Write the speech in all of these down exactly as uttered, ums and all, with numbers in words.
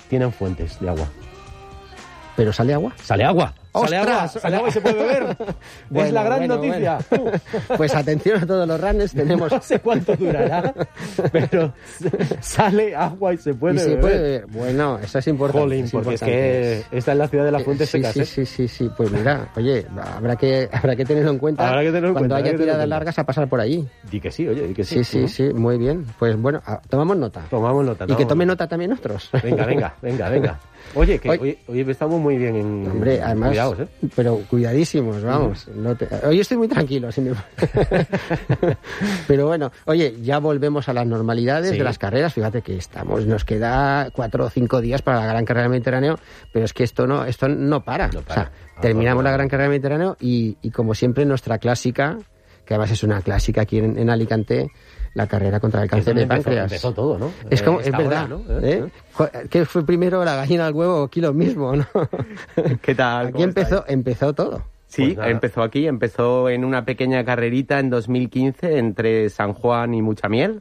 tienen fuentes de agua. ¿Pero sale agua? ¡Sale agua! ¡Sale ¡Ostras! agua! ¡Sale agua y se puede beber! Bueno, es la gran bueno, noticia. bueno. Pues atención a todos los runners, tenemos... No sé cuánto durará, pero sale agua y se puede y se beber. puede beber. Bueno, eso es importante. Jolín, es porque importante. es que esta es la ciudad de las fuentes sí, secas, sí, ¿eh? sí, sí, sí. Pues mira, oye, habrá que, habrá que tenerlo en cuenta Habrá que tenerlo en cuando cuenta, habrá haya que tenerlo en tiradas cuenta. largas a pasar por allí. Di que sí, oye, di que sí. Sí, sí, ¿no? sí, muy bien. Pues bueno, a- tomamos nota. Tomamos nota. Y que tomamos tome nota. nota también otros. Venga, venga, venga, venga. Oye, que Hoy- hoy, hoy estamos muy bien en... Hombre, además, Cuidaos, ¿eh? pero cuidadísimos, vamos. No te- Hoy estoy muy tranquilo. Si me- pero bueno, oye, ya volvemos a las normalidades Sí. de las carreras. Fíjate que estamos, nos queda cuatro o cinco días para la Gran Carrera del Mediterráneo, pero es que esto no, esto no para. No para. O sea, terminamos la Gran Carrera del Mediterráneo y, y como siempre nuestra clásica, que además es una clásica aquí en, en Alicante, la carrera contra el cáncer de Empezó- páncreas. Empezó todo, ¿no? Es como, Eh, es esta verdad, hora, ¿no? ¿Eh? ¿eh? Jo- ¿Qué fue primero, la gallina al huevo o aquí lo mismo, no? ¿Qué tal? Aquí ¿Cómo empezó, estáis? empezó todo. Sí, Pues nada. empezó aquí, empezó en una pequeña carrerita en dos mil quince entre San Juan y Muchamiel,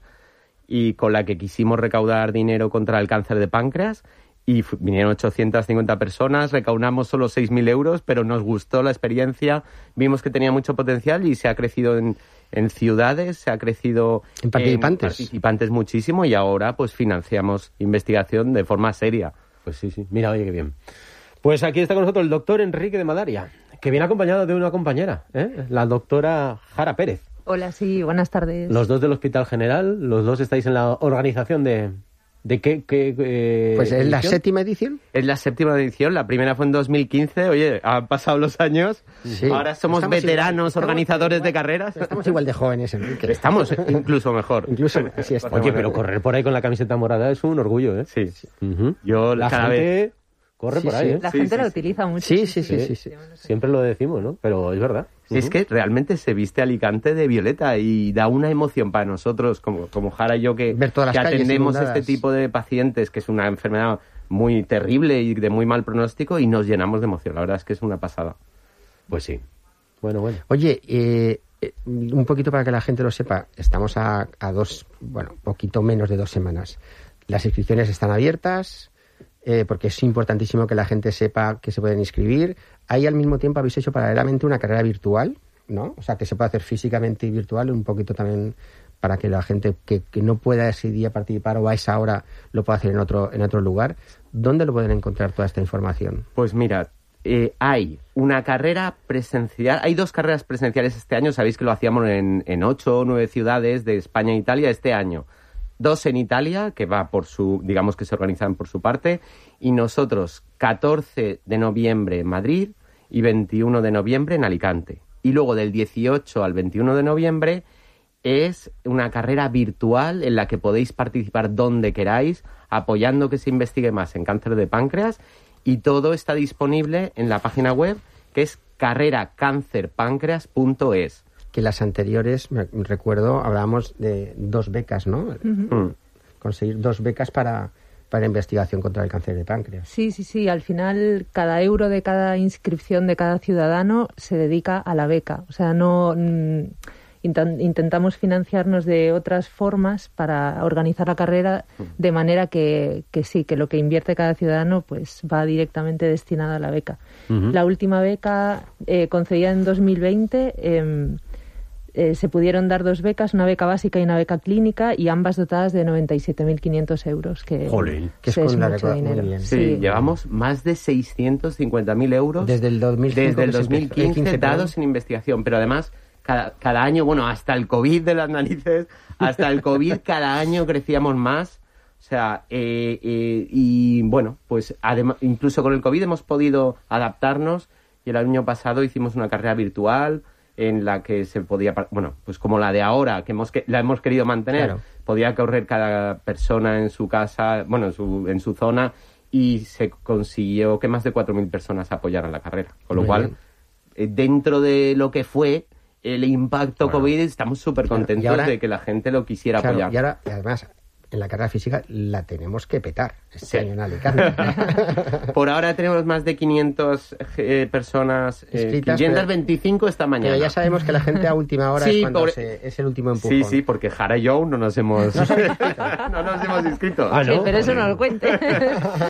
y con la que quisimos recaudar dinero contra el cáncer de páncreas, y fu- vinieron ochocientas cincuenta personas, recaudamos solo seis mil euros, pero nos gustó la experiencia, vimos que tenía mucho potencial y se ha crecido en, en ciudades, se ha crecido En participantes. participantes muchísimo, y ahora pues financiamos investigación de forma seria. Pues sí, sí. Mira, oye, qué bien. Pues aquí está con nosotros el doctor Enrique de Madaria, que viene acompañado de una compañera, ¿eh? La doctora Jara Pérez. Hola, sí, buenas tardes. Los dos del Hospital General, los dos estáis en la organización de... ¿De qué? qué eh, Pues es la edición? séptima edición. Es la séptima edición, la primera fue en dos mil quince, oye, han pasado los años, Sí. ahora somos Estamos veteranos igual, estamos organizadores igual, de carreras. Estamos igual de jóvenes, Enrique. Estamos incluso mejor. Incluso así está. Oye, pero correr por ahí con la camiseta morada es un orgullo, ¿eh? Sí, Ujú. yo La cada gente vez... corre Sí, por ahí, sí. ¿eh? La Sí, gente sí, la sí. utiliza mucho. Sí, sí, sí, sí, sí. Siempre lo decimos, ¿no? Pero es verdad. Sí, es que realmente se viste Alicante de violeta y da una emoción para nosotros, como, como Jara y yo, que, Ver todas las que calles atendemos inundadas. este tipo de pacientes, que es una enfermedad muy terrible y de muy mal pronóstico, y nos llenamos de emoción. La verdad es que es una pasada. Pues sí. Bueno, bueno. Oye, eh, eh, un poquito para que la gente lo sepa, estamos a, a dos, bueno, poquito menos de dos semanas. Las inscripciones están abiertas, eh, porque es importantísimo que la gente sepa que se pueden inscribir. Ahí al mismo tiempo habéis hecho paralelamente una carrera virtual, ¿no? O sea, que se puede hacer físicamente y virtual, un poquito también para que la gente que, que no pueda ese día participar o a esa hora lo pueda hacer en otro, en otro lugar. ¿Dónde lo pueden encontrar toda esta información? Pues mira, eh, hay una carrera presencial, hay dos carreras presenciales este año, sabéis que lo hacíamos en, en ocho o nueve ciudades de España e Italia este año. Dos en Italia, que va por su, digamos que se organizan por su parte, y nosotros catorce de noviembre en Madrid y veintiuno de noviembre en Alicante. Y luego del dieciocho al veintiuno de noviembre es una carrera virtual en la que podéis participar donde queráis, apoyando que se investigue más en cáncer de páncreas, y todo está disponible en la página web, que es carrera cáncer páncreas punto es. Que las anteriores, me recuerdo, hablábamos de dos becas, ¿no? Mm. Conseguir dos becas para, para investigación contra el cáncer de páncreas. Sí, sí, sí. Al final, cada euro de cada inscripción de cada ciudadano se dedica a la beca. O sea, no mm, intan- intentamos financiarnos de otras formas para organizar la carrera de manera que, que sí, que lo que invierte cada ciudadano pues va directamente destinado a la beca. Ujú. La última beca eh, concedida en dos mil veinte... Eh, Eh, se pudieron dar dos becas, una beca básica y una beca clínica, y ambas dotadas de noventa y siete mil quinientos euros, que, Jolín, que es es con la mucho recau- muy dinero. bien. Sí, Sí. llevamos más de seiscientos cincuenta mil euros Desde el dos mil cinco desde el que se dos mil empezó- eh, quince quince, dados perdón. en investigación, pero además cada, cada año, bueno, hasta el COVID de las narices, hasta el COVID cada año crecíamos más. O sea, eh, eh, y bueno, pues además, incluso con el COVID hemos podido adaptarnos, y el año pasado hicimos una carrera virtual en la que se podía, par- bueno, pues como la de ahora, que hemos que la hemos querido mantener, Claro. podía correr cada persona en su casa, bueno, en su, en su zona, y se consiguió que más de cuatro mil personas apoyaran la carrera. Con lo Muy cual, bien. eh, dentro de lo que fue el impacto Bueno. COVID, estamos súper Claro, contentos y ahora- de que la gente lo quisiera Claro, apoyar. y ahora, y además, en la carrera física la tenemos que petar este Sí. año en Alicante. Por ahora tenemos más de quinientas eh, personas, eh, Inscritas, quinientas pero- veinticinco esta mañana. Pero ya sabemos que la gente a última hora Sí, es cuando por- se- es el último empujón. Sí, sí, porque Jara y yo aún no nos hemos, no nos hemos inscrito. Ah, ¿no? Sí, pero eso no lo cuente.